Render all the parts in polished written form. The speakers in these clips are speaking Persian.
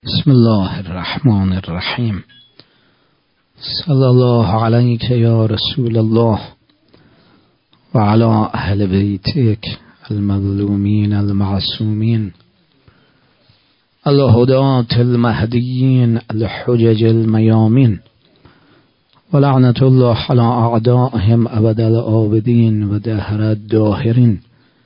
بسم الله الرحمن الرحیم. صلی الله علیک یا رسول الله و علی اهل بیتک المظلومین المعصومین الهداة المهدیین الحجج المیامین و لعنت الله علی اعدائهم ابد الآبدین و دهر الداهرین.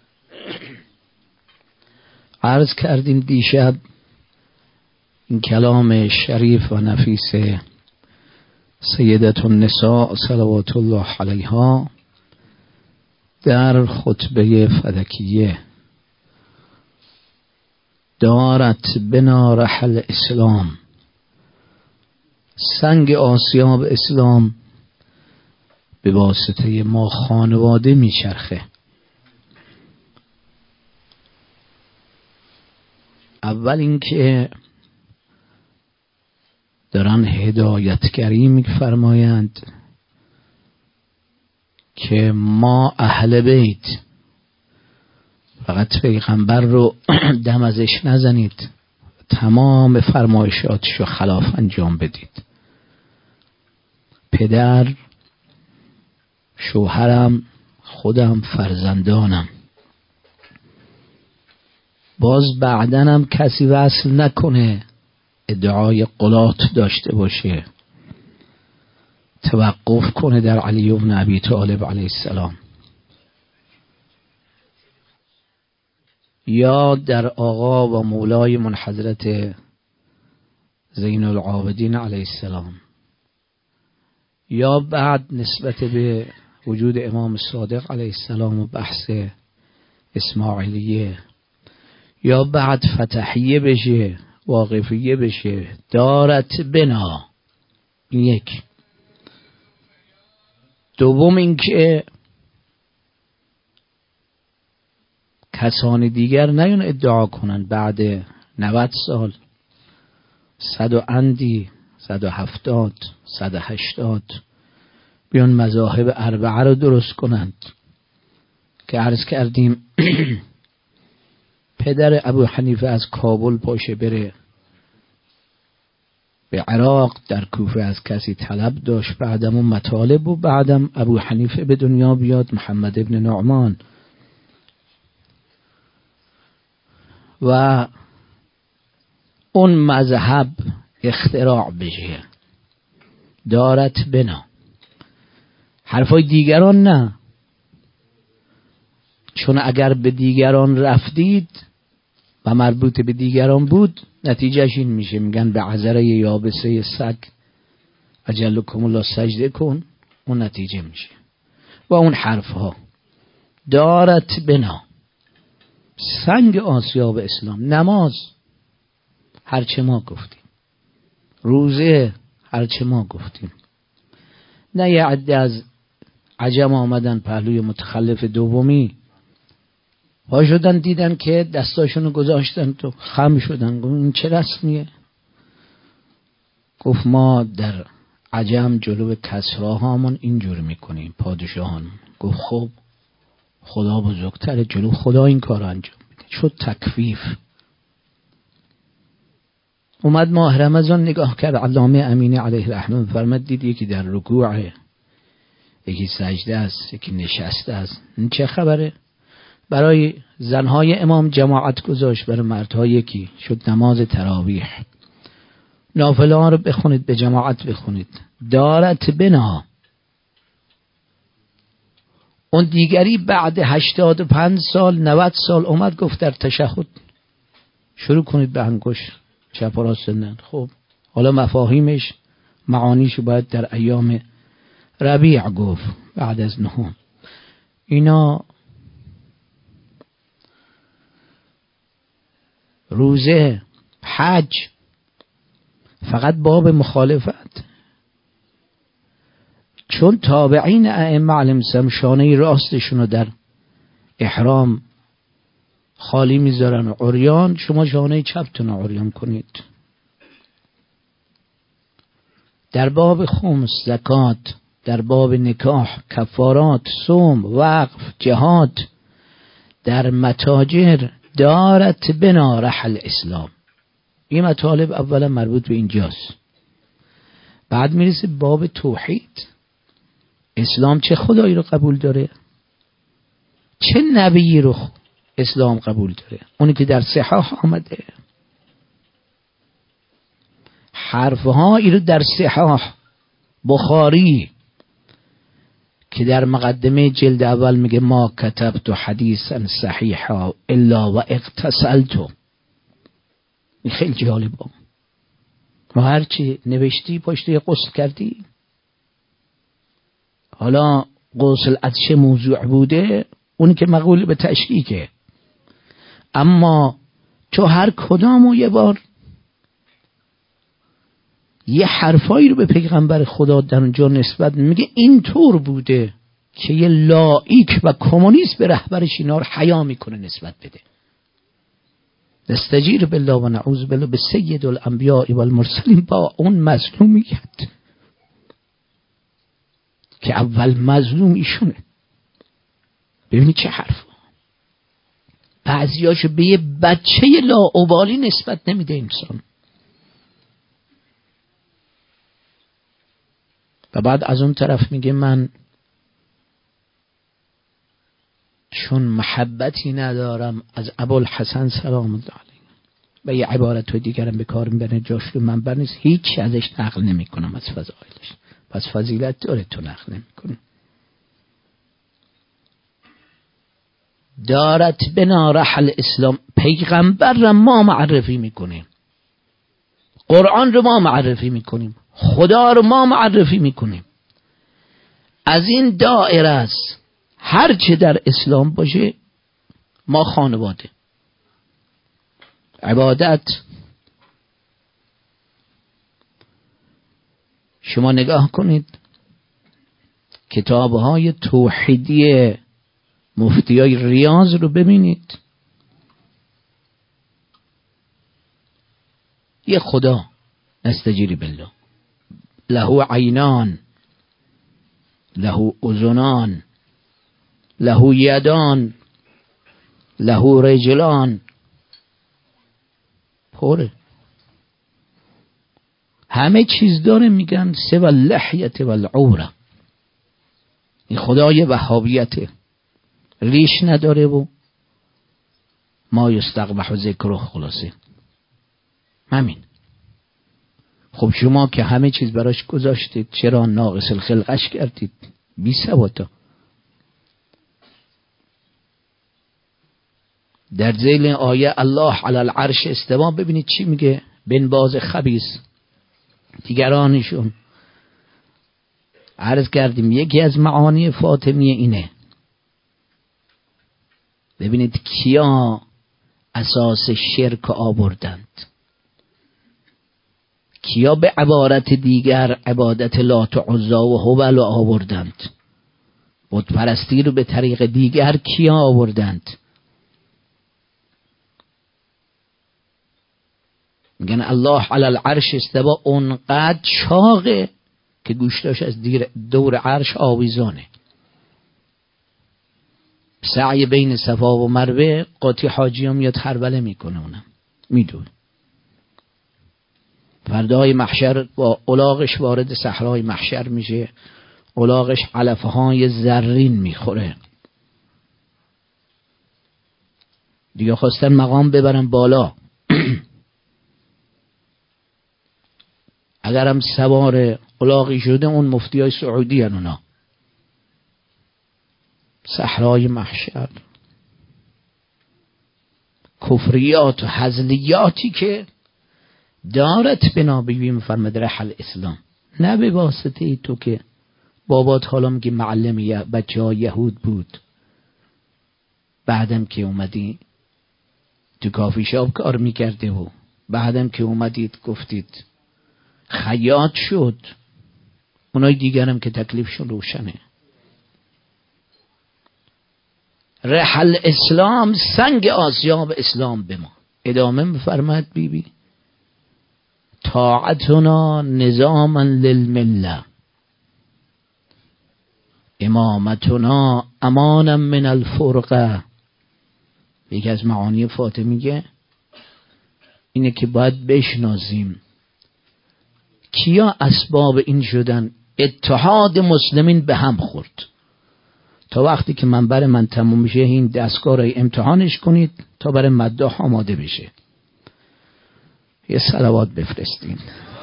عرض کردیم دیشب این کلام شریف و نفیس سیدة النساء صلوات الله علیها در خطبه فدکیه: دارت بنا رحل اسلام، سنگ آسیاب اسلام به واسطه ما خانواده میچرخه. اول اینکه دارن هدایتگری میفرمایند که ما اهل بیت فقط پیغمبر رو دم ازش نزنید، تمام فرمایشاتشو خلاف انجام بدید. پدر، شوهرم، خودم، فرزندانم. باز بعدنم کسی وصل نکنه ادعای قلات داشته باشه، توقف کنه در علی بن ابی طالب علیه السلام یا در آقا و مولای من حضرت زین العابدین علیه السلام، یا بعد نسبت به وجود امام صادق علیه السلام و بحث اسماعیلیه، یا بعد فتحیه بشه، واقفیه بشه. دارت بنا. یک. دوم اینکه کسان دیگر نیان ادعا کنن بعد 90 سال 100 و اندی 170 180 بیان مذاهب اربعه رو درست کنند که عرض کردیم پدر ابو حنیفه از کابل پاشه بره به عراق، در کوفه از کسی طلب داشت، بعدم اون مطالب و بعدم ابو حنیفه به دنیا بیاد، محمد ابن نعمان، و اون مذهب اختراع بشه. دارت بنا. حرفای دیگران نه، چون اگر به دیگران رفتید و مربوط به دیگران بود نتیجهش این میشه، میگن به عذره یابسه سگ اجلکم الله سجده کن، اون نتیجه میشه. و اون حرف ها دارت بنا، سنگ آسیاب اسلام. نماز هرچه ما گفتیم، روزه هرچه ما گفتیم، نه یه عده از عجم آمدن پهلوی متخلف دومی ها شدن، دیدن که دستاشونو گذاشتن تو خم شدن. گفت این چه رسمیه؟ گفت ما در عجم جلو کسراهامون اینجور میکنیم، پادشاهان. گفت خب خدا بزرگتره، جلو خدا این کار انجام میده. شد تکفیف. اومد ماه رمضان نگاه کرد، علامه امینی علیه الرحمه فرمود دید یکی در رکوعه، یکی سجده است، یکی نشسته است. این چه خبره؟ برای زنهای امام جماعت گذاشت، برای مردها یکی. شد نماز تراویح. نافله ها رو بخونید، به جماعت بخونید. دارت بنا. اون دیگری بعد 85 سال 90 سال اومد گفت در تشهد شروع کنید به انگشت چپ و راست زدن. خب حالا مفاهیمش معانیشو باید در ایام ربیع گفت، بعد از نهم. اینا روزه، حج فقط باب مخالفت، چون تابعین ائمه علیهم السلام شانه راستشون رو در احرام خالی میذارن و عریان، شما شانه چپتون رو عریان کنید. در باب خمس، زکات، در باب نکاح، کفارات، صوم، وقف، جهاد، در متاجر، دارت بنا رحل اسلام. این مطالب اولا مربوط به اینجاست. بعد میرسه باب توحید. اسلام چه خدایی رو قبول داره؟ چه نبیی رو اسلام قبول داره؟ اونی که در صحاح آمده. حرفهایی رو در صحاح بخاری که در مقدمه جلد اول میگه ما کتبت حدیثا صحیحا الا و اغتسلت. این خیلی جالبه. ما هرچی نوشتی پشت غسل کردی. حالا غسل از چه موضوع بوده اون که مقبول به تشکیکه، اما تو هر کدامو یه بار یه حرفایی رو به پیغمبر خدا در اونجا نسبت میگه این طور بوده که یه لایک و کمونیست به رهبرش اینا رو حیا میکنه نسبت بده. نستجیر بالله و نعوذ بالله به سید الانبیاء و المرسلین با اون مظلومیت که اول مظلوم ایشونه. ببینید چه حرف. بعضیاشو به یه بچه لاابالی نسبت نمیده انسان. و بعد از اون طرف میگه من چون محبتی ندارم از ابوالحسن سلام الله علیه و یه عبارت دیگرم به کار میبرن جاش رو منبر نیست، هیچ ازش نقل نمی کنم از فضائلش. پس فضیلت داره تو نقل نمی کنی. دارت بنا رحل اسلام. پیغمبر را ما معرفی میکنیم، قرآن رو ما معرفی میکنیم، خدا رو ما معرفی میکنیم. از این دائره است هر چه در اسلام باشه ما خانواده. عبادت شما نگاه کنید کتاب‌های توحیدی مفتیای ریاض رو ببینید. یه خدا نستجیری بالله له عینان له اذنان له یدان له رجلان، پره همه چیز داره. میگن سوى اللحیت و العوره. این خدای وهابیته، ریش نداره و ما یستقبح ذکره. خلاصه همین. خب شما که همه چیز براش گذاشتید چرا ناقص الخلقش کردید؟ بی سواتا. در ذیل آیه الله علی العرش استوا ببینید چی میگه. بن باز خبیث دیگرانشون عرض کردیم یکی از معانی فاطمیه اینه. ببینید کیا اساس شرک آوردند، کیا به عبارت دیگر عبادت لات و عزا و هبل رو آوردند، بت پرستی رو به طریق دیگر کیا آوردند. میگن الله علی العرش استوا اونقدر چاقه که گوشتاش از دور عرش آویزانه. سعی بین صفا و مروه قاطی حاجی هم میاد هربله میکنه، اونم میدون. فردای محشر با الاغش وارد صحرای محشر میشه، الاغش علفه های زرین میخوره. دیگه خواستن مقام ببرن بالا. اگرم سوار الاغی شده اون مفتی های سعودی هن اونا. صحرای محشر کفریات و هزلیاتی که دارت بنا بیبی مفرمد رحل اسلام، نه به واسطه ای تو که بابات حالا میگه معلم بچه های یهود بود، بعدم که اومدی تو کافی شاپ کار میکرده و بعدم که اومدید گفتید خیاط شد. اونای دیگرم که تکلیفشون روشنه. رحل اسلام سنگ آسیاب اسلام به ما. ادامه میفرماد بیبی طاعتنا نظاما للمله امامتنا امانا من الفرقه. یکی از معانی فاطمیه اینه که باید بشناسیم کیا اسباب این شدن اتحاد مسلمین به هم خورد. تا وقتی که منبر من تموم میشه این دستگاه رو امتحانش کنید تا برای مداح آماده بشه. یه صلوات بفرستین.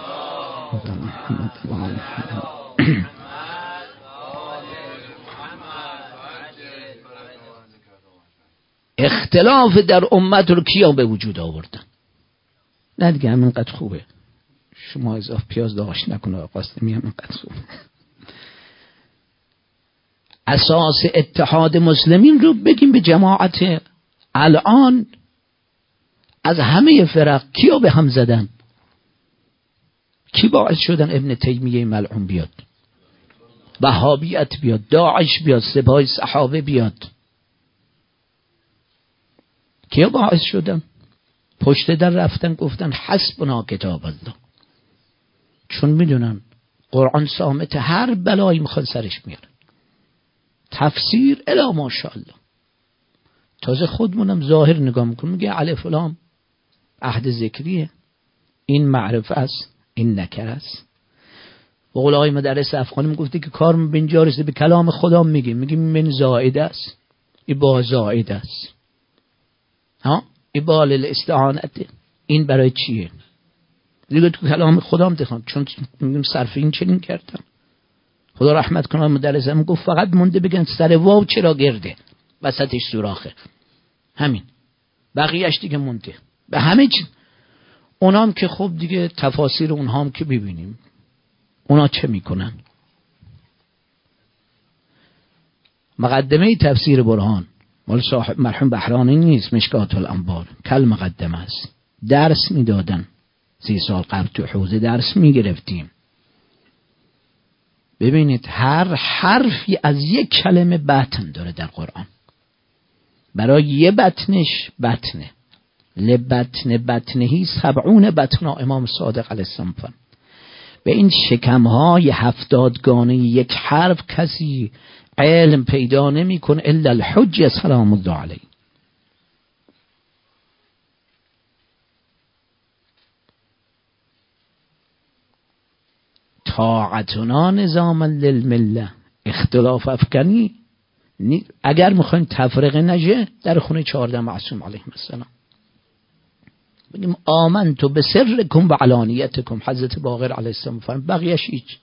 اختلاف در امت رو کیا به وجود آوردن؟ نه دیگه همینقدر خوبه، شما اضافه پیاز داشت نکنه قاسمی، همینقدر خوبه. اساس اتحاد مسلمین رو بگیم به جماعت. الان از همه فرق کیا به هم زدن؟ کی باعث شدن ابن تیمیه ملعون بیاد، وهابیت بیاد، داعش بیاد، سپاه صحابه بیاد؟ کیا باعث شدن؟ پشت در رفتن گفتن حسبنا کتاب الله، چون میدونن قرآن صامت، هر بلایی میخواد سرش میاره. تفسیر الا ماشاءالله. تازه خودمونم ظاهر نگاه میکنم میگه الف لام عهد ذکریه، این معرفه است، این نکره است. و قولای مدرس افغانی میگفته که کار به اینجا رسیده به کلام خدا میگیم من زائد است، این با زائد است، ها ایبال الاستعانت، این برای چیه؟ دیگه تو کلام خدا هم دخوام، چون میگم صرف این چنین کردم. خدا رحمت کنه مدرسم گفت فقط مونده بگن سر واو چرا گرده، وسطش سوراخه، همین، بقیهش دیگه مونده به همه چی. اونام که خب دیگه تفاسیر اونهام که ببینیم اونا چه میکنن. مقدمه تفسیر برهان مال صاحب مرحوم بحرانی نیست، مشکات الانوار، کل مقدمه است. درس میدادن 30 سال قبل تو حوزه درس میگرفتیم. ببینید هر حرفی از یک کلمه بطن داره در قرآن. برای یه بطنش بطنه، لبطن بطنهی 70 بطنا، امام صادق علیه السلام فرمود. به این شکمهای 70 گانه یک حرف کسی علم پیدا نمی کن الا الحج سلام الله علیه. طاعتنا نظاما للمله، اختلاف افکنی اگر میخواین تفرقه نشه در خونه 14 معصوم علیهم السلام بگیم آمنت بسرکم و علانیتکم. حضرت باقر علیه السلام فرمود بقیه‌اش هیچ.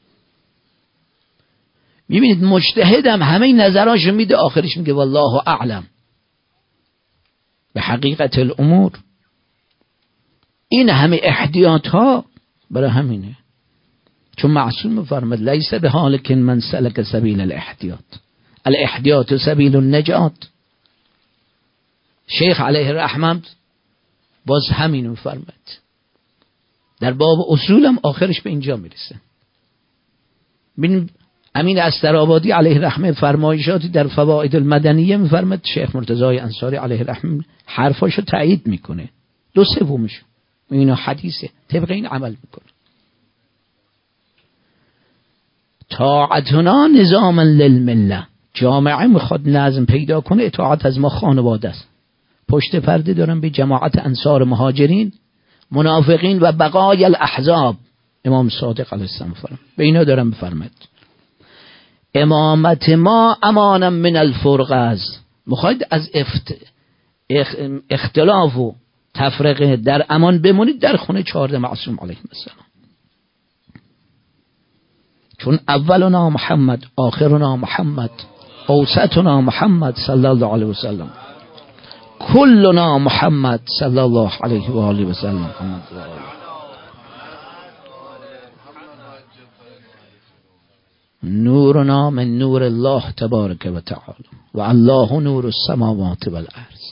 میبینید مجتهدم همه نظراشو میده، آخرش میگه والله اعلم به حقیقت الامور. این همه احتیاط ها برای همینه، چون معصوم فرمود لیس به هالک من سلک سبیل الاحتیاط، الاحتیاط سبیل النجات. شیخ علیه الرحمه باز همینو فرمود. در باب اصولم آخرش به اینجا میرسه. ببین امین استرآبادی علیه الرحمه فرمایشاتی در فوائد المدنیه میفرماد، شیخ مرتضی انصاری علیه الرحمه حرفاشو تایید میکنه، 2/3 اینو حدیثه، طبق این عمل میکنه. طاعتنا نظاما للمله، جامعه میخواد نظم پیدا کنه، اطاعت از ما خانواده است. پشت پرده دارن به جماعت انصار مهاجرین، منافقین و بقای الاحزاب. امام صادق علیه السلام فرمود به اینا دارن میفرماد امامت ما امانا من الفرقه است. میخواید از اختلاف و تفرقه در امان بمونید در خونه 14 معصوم علیهم السلام. چون اولنا محمد، آخرنا محمد، اوسطنا محمد صلی الله علیه و سلم، کلنا محمد صلی الله علیه و آله و سلم. نورنا من نور الله تبارک و تعالی و الله نور السماوات و الارض.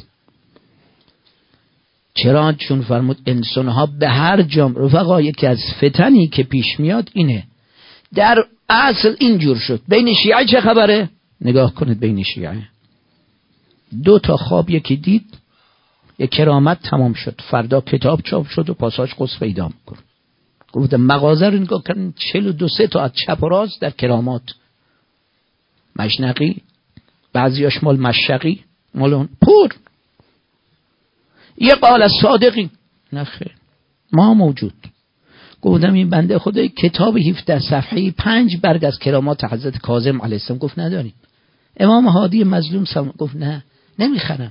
چرا؟ چون فرمود انسانها به هر جام رفقا، یکی از فتنی که پیش میاد اینه. در اصل اینجور شد. بین شیعه چه خبره؟ نگاه کنید بین شیعه 2 تا خواب یکی دید، یک کرامت تمام شد، فردا کتاب چاپ شد و پاساژ قدس پیدا میکنه. گفتم مغازه رو نگاه کردن 42 تا از چپ و راست در کرامات، مشنقی، بعضیاش مال مشقی، مال اون پر. یه قال از صادقی نه خیر. ما موجود. گفتم این بنده خدای کتاب 17 صفحه‌ای 5 برگ از کرامات حضرت کاظم علیه السلام گفت نداریم. امام هادی مظلوم سلام گفت نه نمیخرم.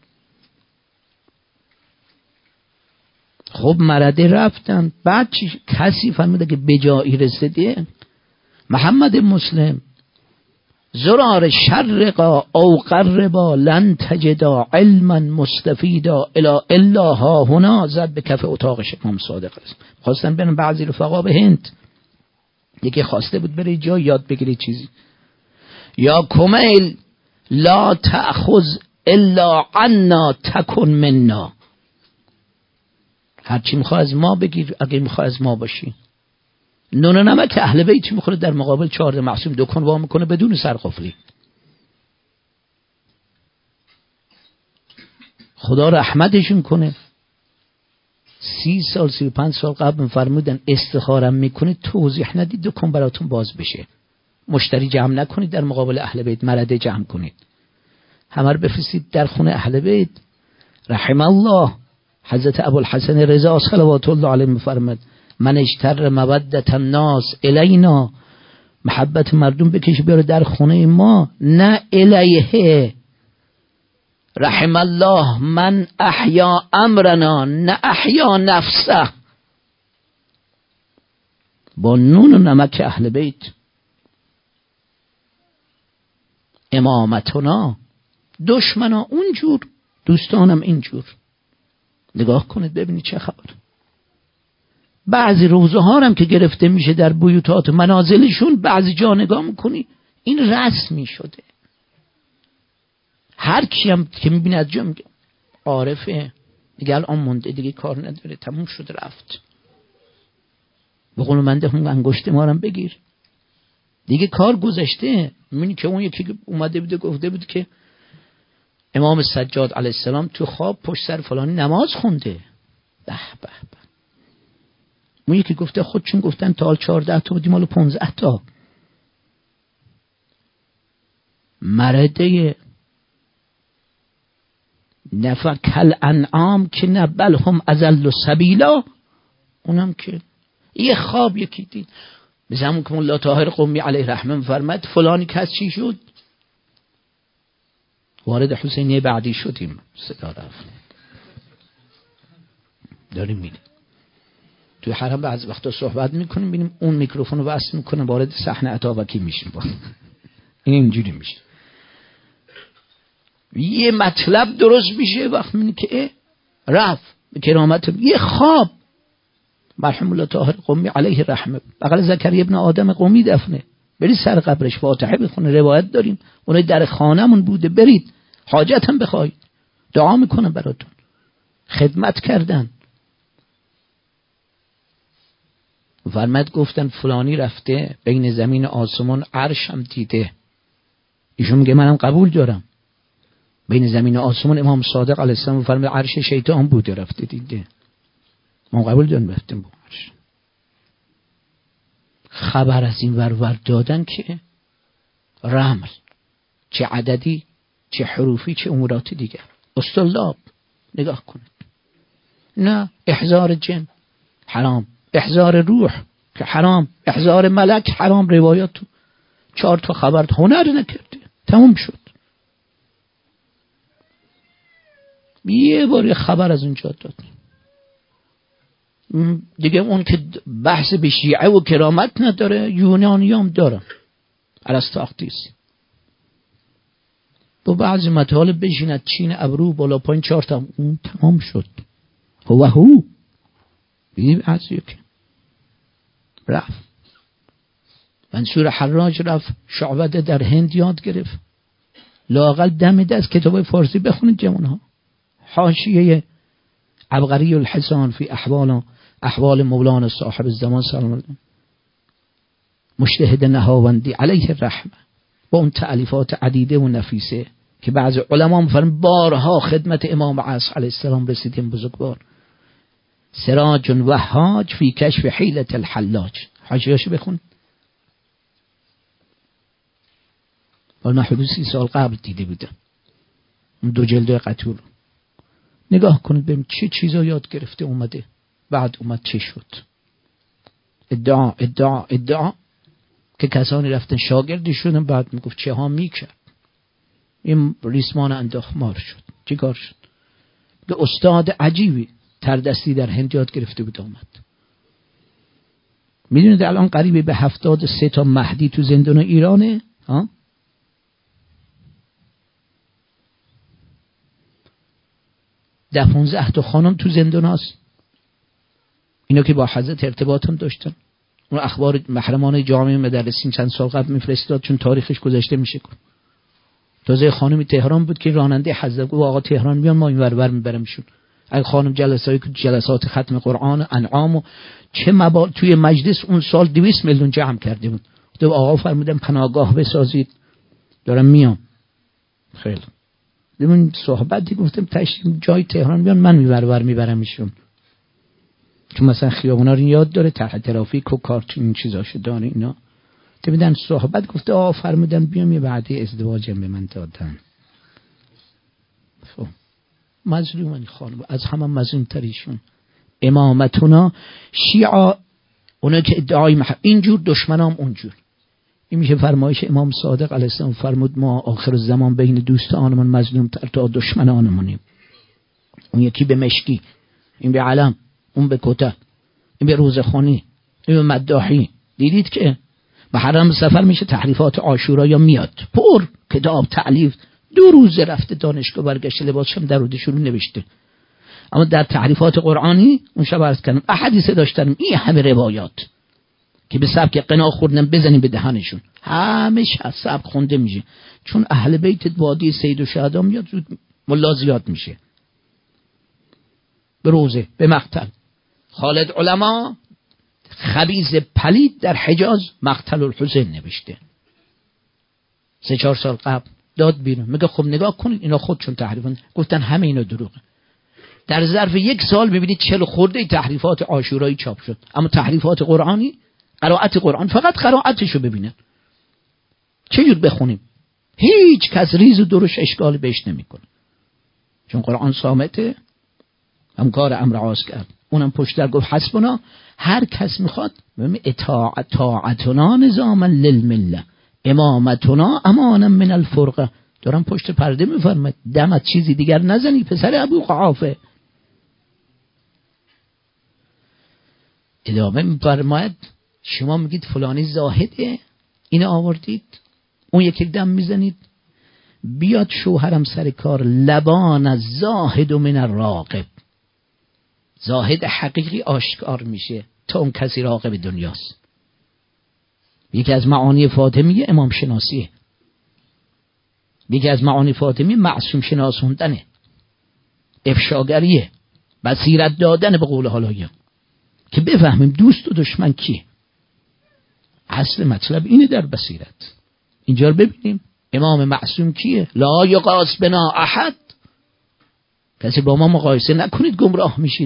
خب مرده رفتن. بعد کسی فهمیده که به جایی رسیده. محمد مسلم زرار شرقا او قربا لن تجدا علما مستفیدا الا ها هنا زد به کف اتاقش امام صادق است. خواستن برن بعضی رفقا به هند، یکی خواسته بود بره جا یاد بگیره چیزی. یا کمیل لا تأخذ الا عنا تکن منا، هرچی میخواه از ما بگیر اگه میخواه از ما باشی. نون و نمک اهل بیت میخوره در مقابل 14 معصوم دکان وا میکنه بدون سرقفلی. خدا رحمتشون کنه. 30 سال 35 سال قبل فرمودن استخارم میکنه توضیح ندید دکان براتون باز بشه، مشتری جمع نکنید در مقابل اهل بیت، مرده جمع کنید، همه رو بفرستید در خونه اهل بیت. رحم الله حضرت ابوالحسن رضا صلوات الله علیه میفرماد من اشتر مودت الناس الینا، محبت مردم بکش بیاره در خونه ما نه الیه. رحم الله من احیا امرنا نه احیا نفسه. با نون و نمک اهل بیت. امامتنا دشمنا اونجور دوستانم اینجور. نگاه کنید ببینید چه خبر. بعضی روزه ها هم که گرفته میشه در بیوتات منازلشون، بعضی جا نگاه میکنی این رسمی شده. هر کی هم که میبینه از جا میگه عارفه دیگه، الان مونده دیگه کار نداره تموم شد رفت. به قول من ده انگشت ما رو بگیر دیگه کار گذشته. میبینی که اون یکی اومده بوده گفته بود که امام سجاد علیه السلام تو خواب پشت سر فلانی نماز خونده. به به به. اون یکی گفته خودشون گفتن تا 14 تا بودیم حالا 15 تا. مرده نفکل انعام که نبل هم ازل و سبیلا. اونم که یه خواب یکی دید. مثل همون که مولا طاهر قمی علیه رحمه فرمد فلانی کس چی شد؟ وارد حسینیه بعدی شدیم. صدا رفت داریم میریم توی حرم بعض وقتا صحبت میکنیم ببینیم اون میکروفون رو وصل میکنه وارد صحنه اتابکی میشیم. این اینجوری میشه. یه مطلب درست میشه وقت میبینی که رفت به کرامت یه خواب. مرحوم الله طاهر قمی علیه رحمه بغل زکریا ابن آدم قمی دفنه، برید سر قبرش فاتحه بخونه. روایت داریم اون در خانمون بوده، برید حاجت هم بخواید دعا میکنه براتون. خدمت کردن. فرمد گفتن فلانی رفته بین زمین آسمان عرش هم دیده. ایشون میگه منم قبول دارم. بین زمین آسمان امام صادق علیه السلام فرمود عرش شیطان بوده رفته دیده. ما قبول داریم رفتیم با عرش. خبر از این ور دادن که رمل چه عددی چه حروفی چه امورات دیگر استلاب. نگاه کنید. نه احضار جن حرام، احضار روح که حرام، احضار ملک حرام. روایات تو 4 تا خبر هنر نکرده تموم شد. یه بار خبر از اونجا داد دیگه. اون که بحث به شیعه و کرامت نداره یونانی هم داره. ارسطو اقدیسی با بعضی مطالب بشیند چین ابرو بالا پایین 4 تا اون تمام شد. هو بیم از یکی رفت. منصور حراج رفت شعبده در هند یاد گرفت. لااقل دم دست کتاب فارسی بخونید جوانها. حاشیه عبقری الحسان فی احوال مولانا صاحب الزمان سلام الله مجتهد نهاوندی علیه الرحمه با اون تألیفات عدیده و نفیسه که بعضی علما میفرمایند بارها خدمت امام عصر علیه السلام رسیدیم. بزرگوار سراج وهاج فی کشف حیلة الحلاج. حاشیه‌اشو بخون. ولی من حدود 30 سال قبل دیده بودم اون 2 جلد قطور. نگاه کنید ببین چه چیزا یاد گرفته اومده، بعد اومد چه شد. ادعا ادعا ادعا که کسانی رفتن شاگردی شدن، بعد میگفت چه ها میکرد. این ریسمان انداخت مار شد. چی کار شد؟ به استاد عجیبی تردستی در هند یاد گرفته بود آمد. میدونید الان قریب به 73 تا مهدی تو زندان ایرانه. 10-15 تا خانم تو زندان هست. اینا که با حضرت ارتباط هم داشتن. اون اخبار محرمانه جامعه مدرسین چند سال قبل میفرستاد چون تاریخش گذشته میشه. تازه خانمی تهران بود که راننده حضرت گفت آقا تهران بیان ما این ور ور میبرمشون. اگه خانم جلسات ختم قرآن انعام و چه توی مجلس اون سال 200 میلیون جمع کرده بود. گفت آقا فرمودن پناهگاه بسازید دارم میام. خیلی دیدم صحبتی گفتم تشریف جای تهران بیان من ور میبرمشون. چون مثلا خیابونا رو یاد داره تحت ترافیک و کارت این چیزاشو داره اینا. دیدن صحبت گفته آقا فرمودن بیام یه وعده ازدواجم به من دادن. خب مظلومن خانم، از همه مظلوم تریشون. امامتونا شیعا اونا که ادعای اینجور دشمنام اونجور. این میشه فرمایش امام صادق علیه السلام فرمود ما آخر الزمان بین دوستانمون مظلوم تر تا دشمنانمونیم. اون یکی به مشکی، این به علم، اون به کتب، این به روزخوانی، این به مداحی. دیدید که محرم سفر میشه تحریفات عاشورا یا میاد پر کتاب تعلیف 2 روز رفته دانشگاه برگشته لباسشم در روده شروع نوشته. اما در تحریفات قرآنی اون شب عرض کردم احادیث داشتن این همه روایات که به سبک قنا خوردن بزنیم به دهنشون همیشه از سبک خونده میشه. چون اهل بیت وادی سید و شهدا میاد زود ملا زیاد میشه. به روزه به مقتل خالد علما خبیث پلید در حجاز مقتل الحسین نوشته 3-4 سال قبل داد بیرون. میگه خب نگاه کنید اینا خودشون تحریفن. گفتن همه اینا دروغه. در ظرف 1 سال میبینید 40 خورده تحریفات عاشورایی چاپ شد. اما تحریفات قرآنی قرائت قرآن فقط قرائتشو ببینن چجور بخونیم هیچ کس ریز و درش اشکال بهش نمیکنه چون قرآن صامته. هم کار امر عاص کرد اونم پشت در گفت حسبنا. هر کس میخواد طاعتنا نظاما للمله امامتنا امانا من الفرقه. دارم پشت پرده میفرمد دمت چیزی دیگر نزنی پسر ابو قحافه. ادامه میفرماید شما میگید فلانی زاهده اینو آوردید اون یکی دم میزنید بیاد شوهرم سر کار لبان از زاهد و من الراقب. زاهد حقیقی آشکار میشه تا اون کسی راقب دنیاست. یکی از معانی فاطمی امام شناسیه. یکی از معانی فاطمی معصوم شناسوندنه، افشاگریه، بصیرت دادن به قول حالایان که بفهمیم دوست و دشمن کیه. اصل مطلب اینه در بصیرت. اینجا رو ببینیم امام معصوم کیه. لا یقاس بنا احد. کسی با ما مقایسه نکنید گمراه میشید.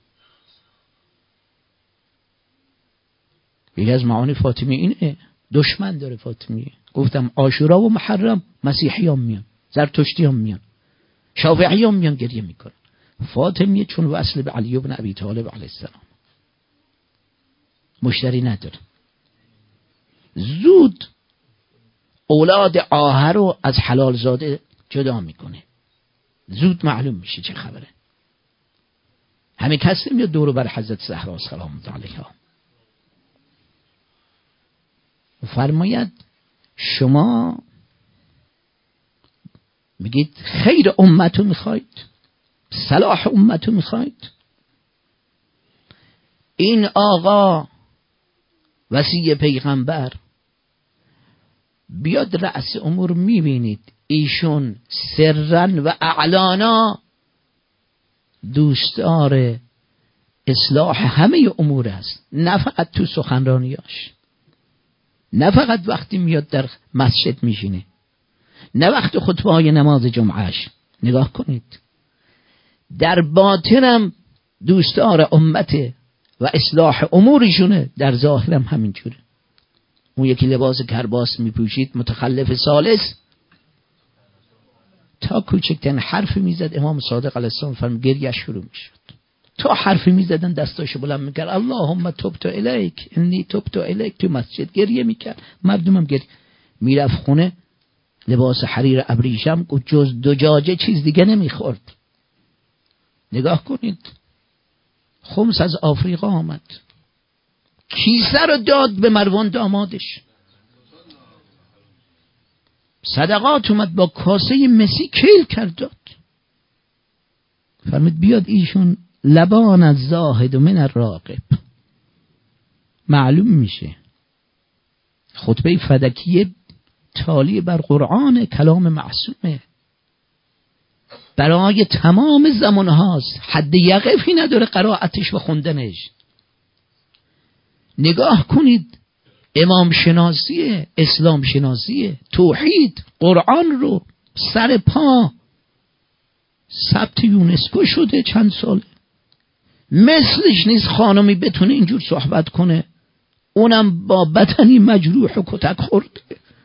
یکی از معانی فاطمی اینه. دشمن داره فاطمیه. گفتم عاشورا و محرم مسیحیان میان، زرتشتیان میان، شافعیان میان گریه میکنن. فاطمیه چون وصل به علی بن ابی طالب علیه السلام مشتری نداره. زود اولاد آهر رو از حلال زاده جدا میکنه. زود معلوم میشه چه خبره. همه کسی میاد دور بر حضرت زهرا سلام الله علیها. فرماید شما میگید خیر امتو میخواید، صلاح امتو میخواید. این آقا وصی پیغمبر بیاد رأس امور میبینید ایشون سرن و اعلانا دوستدار اصلاح همه امور است، نه فقط تو سخنرانیاش، نه فقط وقتی میاد در مسجد میشینه، نه وقت خطبه های نماز جمعهش. نگاه کنید در باطنم دوستدار امته و اصلاح امورشونه، در ظاهرم همینجوره. اون یکی لباس کرباس میپوشید متخلف ثالث تا کوچکترین حرفی میزد امام صادق علیه السلام فرمود گریه شروع میشد. تا حرفی میزدن دستاشو بلند میکرد اللهم تبت الیک انی تبت الیک، تو مسجد گریه میکرد، مردمم گریه. میرفت خونه لباس حریر ابریشم جز دجاجه چیز دیگه نمیخورد. نگاه کنید، خمس از آفریقا آمد، کیسه رو داد به مروان دامادش، صدقات اومد با کاسه مسی کیل کرد داد. فرمود بیاد ایشون لبان از زاهد و من الراغب. معلوم میشه خطبه فدکیه تالی بر قرآن، کلام معصومه، برای تمام زمان هاست، حد یقفی نداره قرائتش و خوندنش. نگاه کنید امام شناسیه، اسلام شناسیه، توحید، قرآن رو سر پا ثبت یونسکو شده چند ساله. مثلش نیست خانمی بتونه اینجور صحبت کنه، اونم با بدنی مجروح و کتک خورده.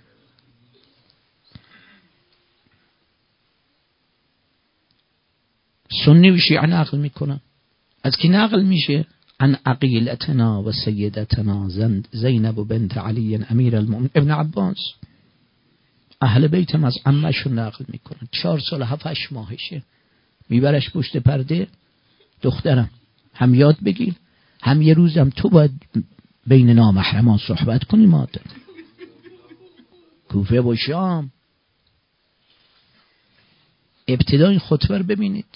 سنی و شیعه نقل میکنن. از کی نقل میشه؟ عن عقیلتنا و سیدتنا زینب بنت علی امیر المؤمنین ابن عباس. اهل بیتم از عمه‌شون نقل میکنن. 4 سال 7-8 ماهشه، میبرش پشت پرده، دخترم هم یاد بگیر، هم یه روزم تو باید بین نامحرمان صحبت کنی. مادر کوفه و شام. ابتدای خطبه رو ببینید،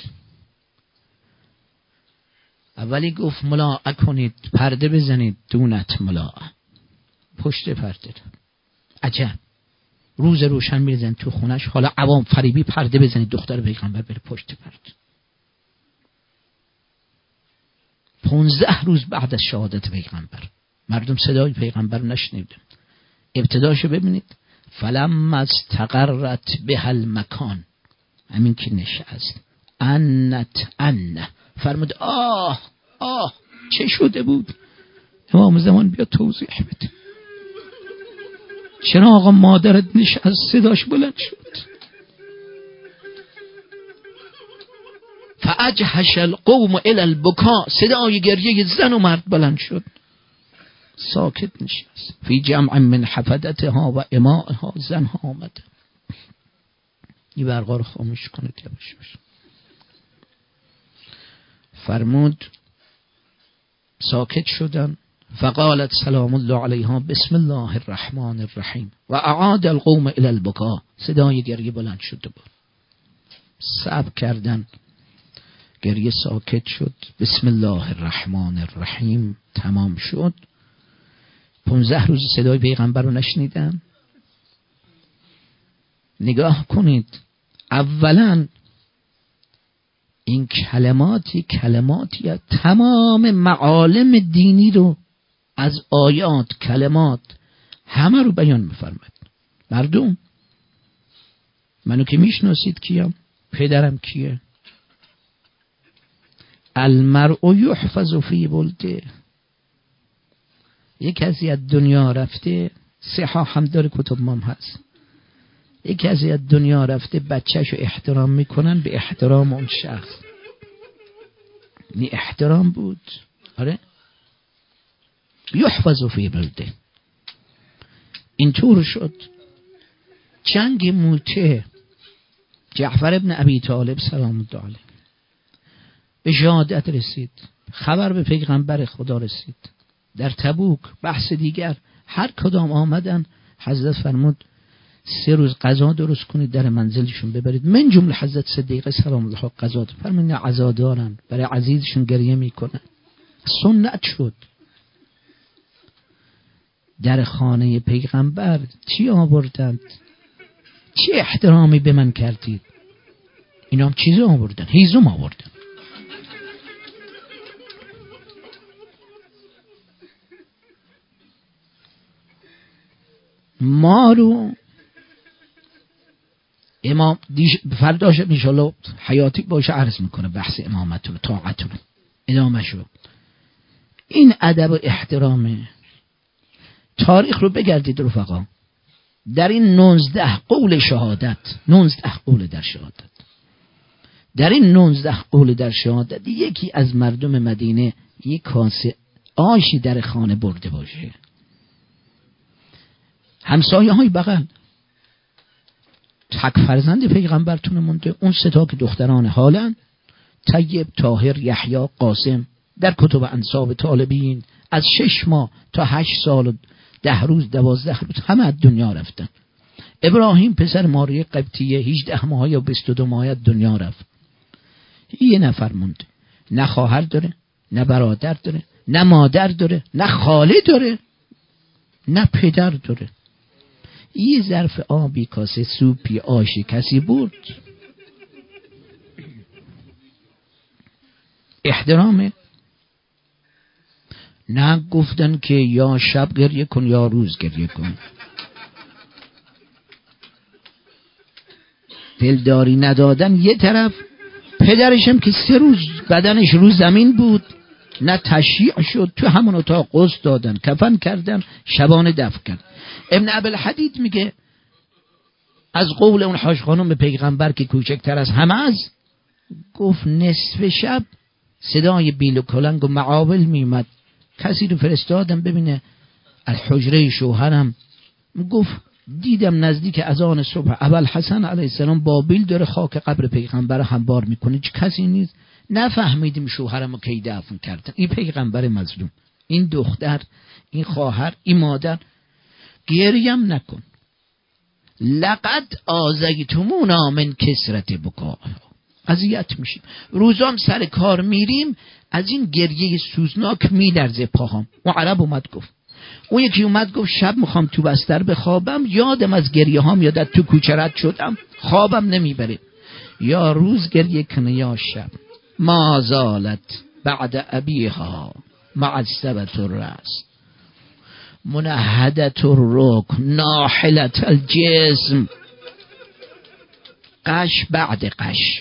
اولی گفت ملاء کنید، پرده بزنید، دونت ملاء، پشت پرده. عجب، روز روشن میرزن تو خونش، حالا عوام فریبی پرده بزنید دختر پیغمبر بره پشت پرده. 15 روز بعد از شهادت پیغمبر مردم صدای پیغمبر نشنیدن. ابتداشو ببینید، فلما استقرت به المکان، همین که نشست، انت فرمود آه چه شده بود؟ امام زمان بیا توضیح بده. چرا آقا مادرت نشست صداش بلند شد؟ فاجهش القوم الی البکا، صدای گریه زن و مرد بلند شد. ساکت نشست. فی جمع من حفدتها و امائها، زنها آمده. این برقا رو خاموش کنید یواش باش. فرمود ساکت شدن. فقالت سلام الله علیها بسم الله الرحمن الرحیم و اعاد القوم الی البکا، صدای گریه بلند شد. صبر کردن، گریه ساکت شد. بسم الله الرحمن الرحیم تمام شد. 15 روز صدای پیغمبر رو نشنیدن. نگاه کنید، اولا این کلماتی تمام معالم دینی رو از آیات، کلمات، همه رو بیان می‌فرماید. مردم منو که میشناسید کیم، پدرم کیه. المرء یحفظ فی بلده. یک کسی از دنیا رفته، صحاح هم داره، کتب مام هست، یک کسی از دنیا رفته بچه‌شو احترام میکنن به احترام اون شخص. این احترام بود. آره، یحفظ فی بلده. اینطور شد. جنگ موته، جعفر ابن ابی طالب سلام الله علیه به شهادت رسید، خبر به پیغمبر خدا رسید. در تبوک بحث دیگر، هر کدام آمدن حضرت فرمود 3 روز غذا درست کنید در منزلشون ببرید. من جمله حضرت صدیقه سلام الله علیها غذا فرمود عزا دارن، برای عزیزشون گریه میکنن. سنت شد. در خانه پیغمبر چی آوردند؟ چی احترامی به من کردید؟ اینا هم چیز آوردن، هیزم آوردن. ما رو امام فرداش انشالله حیاتی باشه عرض میکنه بحث امامت رو، طاعت رو، ادامه شو. این ادب و احترامه. تاریخ رو بگردید رفقا، در این 19 قول شهادت، 19 قول در شهادت، در این 19 قول در شهادت یکی از مردم مدینه یک کاسه آشی در خانه برده باشه. همسایه های بغل تک فرزند پیغمبرتون مونده، اون سه تا که دختران حالن، طیب، طاهر، یحیی، قاسم، در کتب انساب طالبین از 6 ماه تا 8 سال و 10 روز 12 روز همه از دنیا رفتن. ابراهیم پسر ماریه قبطیه 18 ماه یا 22 ماه دنیا رفت. یه نفر مونده، نه خواهر داره، نه برادر داره، نه مادر داره، نه خاله داره، نه پدر داره. یه ظرف آبی، کاسه سوپی، آشی کسی برد؟ احترامه؟ نه، گفتن که یا شب گریه کن یا روز گریه کن. دلداری ندادن یه طرف، پدرشم که 3 روز بدنش رو زمین بود، نه تشییع شد، تو همون اتاق غسل دادن، کفن کردن، شبانه دفن کرد. ابن ابوالحدید میگه از قول اون حاج خانم پیغمبر که کوچکتر از همه از، گفت نصف شب صدای بیل و کلنگ و معاول میمد، کسی رو فرستادم ببینه از حجره شوهرم، گفت دیدم نزدیک اذان صبح ابوالحسن علیه السلام با بیل داره خاک قبر پیغمبر هموار میکنه، کسی نیست. نفهمیدیم شوهرمو کی دفن کردن. این پیغمبر مظلوم، این دختر، این خواهر، این مادر. گریم نکن. لقد آذیتمونا من کثرت بکاء، اذیت میشیم. روزام سر کار میریم از این گریه سوزناک میلرزه پاهام. اون عرب اومد گفت، اون یکی اومد گفت شب میخوام تو بستر بخوابم، یادم از گریه هام یادت تو کوچه رد شدم، خوابم نمیبره. یا روز گریه کنه یا شب. ما زالت بعد ابیها معصبت الرأس منهدت الرکن ناحلت الجسم. قش بعد قش.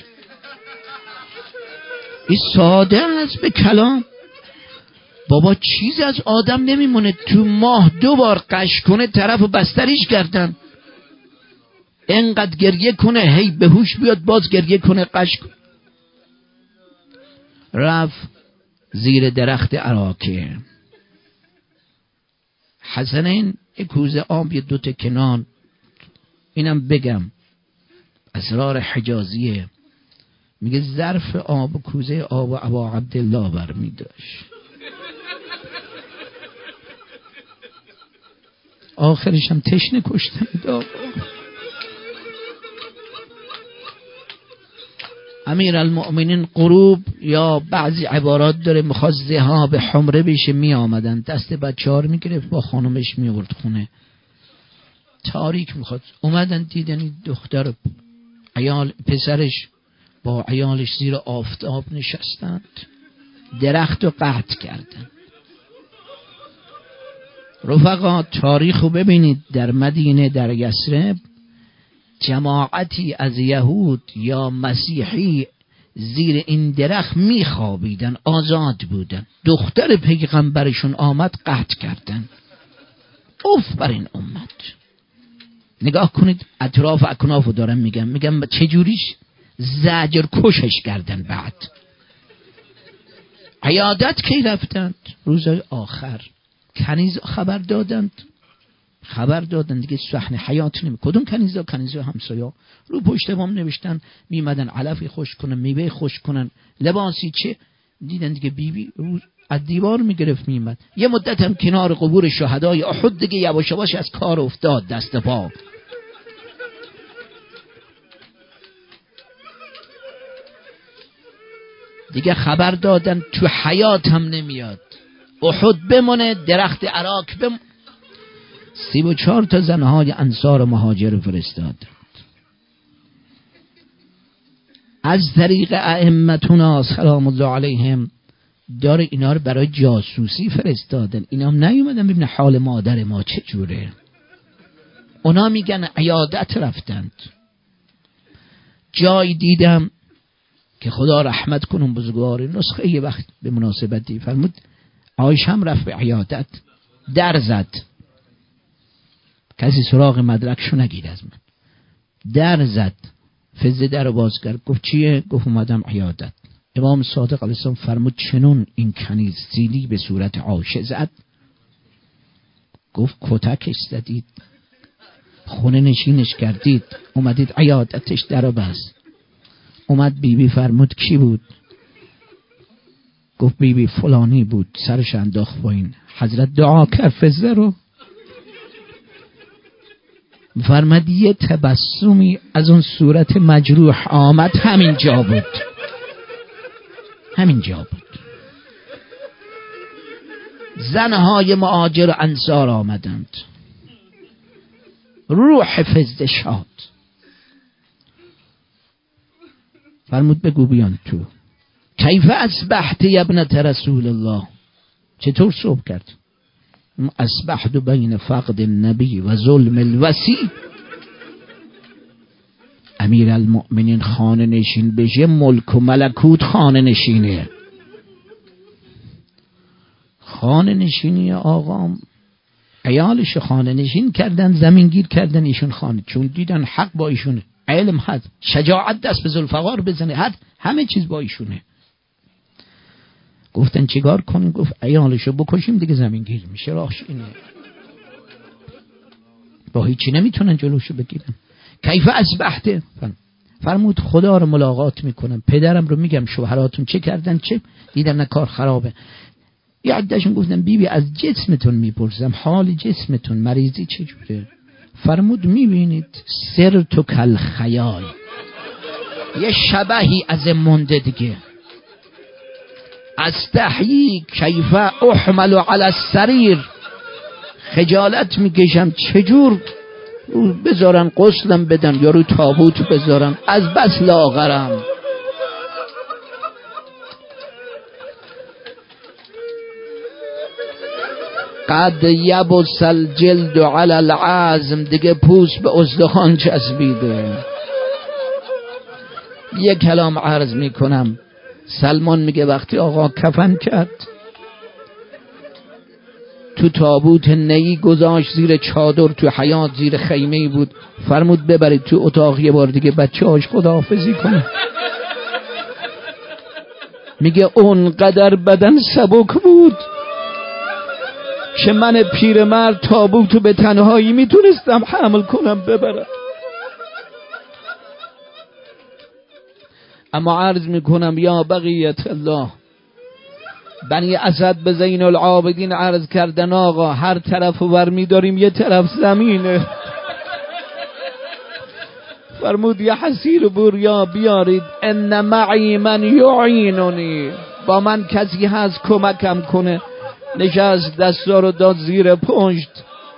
این ساده است به کلام. بابا چیز از آدم نمیمونه، تو ماه 2 بار قش کنه طرف و بستریش کردن. انقدر گریه کنه هی به هوش بیاد باز گریه کنه قش کنه. رفت زیر درخت عراکه. حسنین یک کوزه آب، یه 2 تا کنان. اینم بگم اسرار حجازیه. میگه ظرف آب و کوزه آب و ابا عبدالله برمی داشت. آخرش هم تشنه کشتن. امیر المؤمنین غروب یا بعضی عبارات داره، میخواد ذهاب حمره بشه، می آمدن دست بچه‌ها میگرفت با خانمش میورد خونه. تاریک میخواد. اومدن دیدن این دختر عیال پسرش با عیالش زیر آفتاب نشستند، درخت رو قطع کردن. رفقا تاریخ رو ببینید. در مدینه، در یثرب، جماعتی از یهود یا مسیحی زیر این درخت میخوابیدن، آزاد بودن. دختر پیغمبرشون آمد قطع کردن. اوف بر این امت. نگاه کنید اطراف اکنافو دارم میگم چجوریش زجر کشش کردن. بعد عیادت کی رفتند؟ روزهای آخر. کنیز خبر دادند دیگه صحنه حیات نمی. کدوم کنیزا همسایا رو پشت بام نوشتن، میمدن علفی خوش کنن، میوه خوش کنن، لباسی چه دیدن دیگه. بیبی روز از دیوار میگرفت میمد. یه مدت هم کنار قبور شهدای احد دیگه یواش یواش از کار افتاد دست پا. دیگه خبر دادن تو حیات هم نمیاد، احد بمونه، درخت عراک بمونه. 34 تا زنهای انصار و مهاجر فرستاد. از طریق ائمتنا سلام الله علیهم داره اینا رو برای جاسوسی فرستادن. اینا هم نیومدن ببینن حال مادر ما چجوره. اونا میگن عیادت رفتند. جای دیدم که خدا رحمت کنون بزرگوار نسخه یه وقت به مناسبتی فرمود عایشه هم رفت به عیادت، در زد. کسی سراغ مدرکشو نگیر از من. در زد، فزه در باز کرد، گفت چیه؟ گفت اومدم عیادت. امام صادق علیه السلام فرمود چنون این کنیز سیلی به صورت عاشه زد؟ گفت کتکش زدید، خونه نشینش کردید، اومدید عیادتش در بست. اومد بیبی فرمود کی بود؟ گفت بیبی فلانی بود، سرش انداخت پایین. حضرت دعا کرد فزه رو. فرمود یه تبسمی از اون صورت مجروح آمد، همینجا بود، همینجا بود. زنهای مهاجر و انصار آمدند، روح فزه شاد. فرمود بگو بیان تو. کیف اصبحت یا ابنت رسول الله؟ چطور صبح کرد؟ اصبحت بین فقد النبی و ظلم الوصی. امیر المؤمنین خانه نشین بشه، ملک و ملکوت خانه نشینه. خانه نشینی آقام، عیالش خانه نشین کردن، زمین گیر کردن ایشون خانه، چون دیدن حق با ایشونه، علم هست، شجاعت دست به ذوالفقار بزنه، همه چیز با ایشونه. گفتن چیکار کنیم؟ گفت عیالشو بکشیم دیگه، زمین گیر میشه، راهش اینه. با هیچی نمیتونن جلوشو بگیرن. کیف اصبحت؟ فرمود خدا رو ملاقات میکنم، پدرم رو میگم شوهراتون چه کردن، چه دیدن کار خرابه. یه عدهشون گفتن بیبی از جسمتون میپرسم، حال جسمتون، مریضی چجوره؟ فرمود میبینید سر تو کل خیال، یه شبهی از مونده دیگه. استحیی کیف احمل علی السریر، خجالت میکشم چجور رو بذارن غسلم بدن یا رو تابوت بذارن، از بس لاغرم. قد یبس الجلد علی العظم، دیگه پوست به استخوان چسبیده. یه کلام عرض میکنم. سلمان میگه وقتی آقا کفن کرد، تو تابوت نی گذاشت زیر چادر، تو حیاط زیر خیمه بود، فرمود ببرید تو اتاق یه بار دیگه بچه هاش خداحافظی کنه. میگه اونقدر بدن سبک بود که من پیرمرد تابوتو به تنهایی میتونستم حمل کنم ببرم. اما عرض میکنم یا بقیت الله، بنی اسد به زین العابدین عرض کردن آقا هر طرف ور میداریم یه طرف زمینه. فرمود یه حسیر بوریا بیارید، ان معی من یعیننی، با من کسی هست کمکم کنه. نشست دستا رو داد زیر پشت.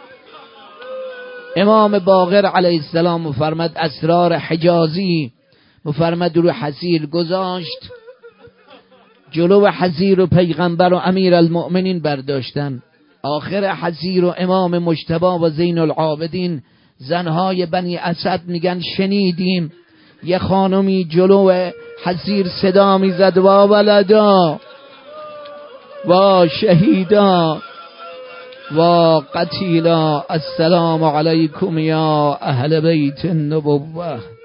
امام باقر علیه السلام مفرمد اسرار حجازی، مفرمد رو حسیر گذاشت، جلو حسیر و پیغمبر و امیر المؤمنین برداشتن. آخر حسیر و امام مجتبی و زین العابدین، زنهای بنی اسد میگن شنیدیم یه خانمی جلو حسیر صدا میزد و ولدا و شهیدا و قتیلا، السلام علیکم یا اهل بیت النبوه.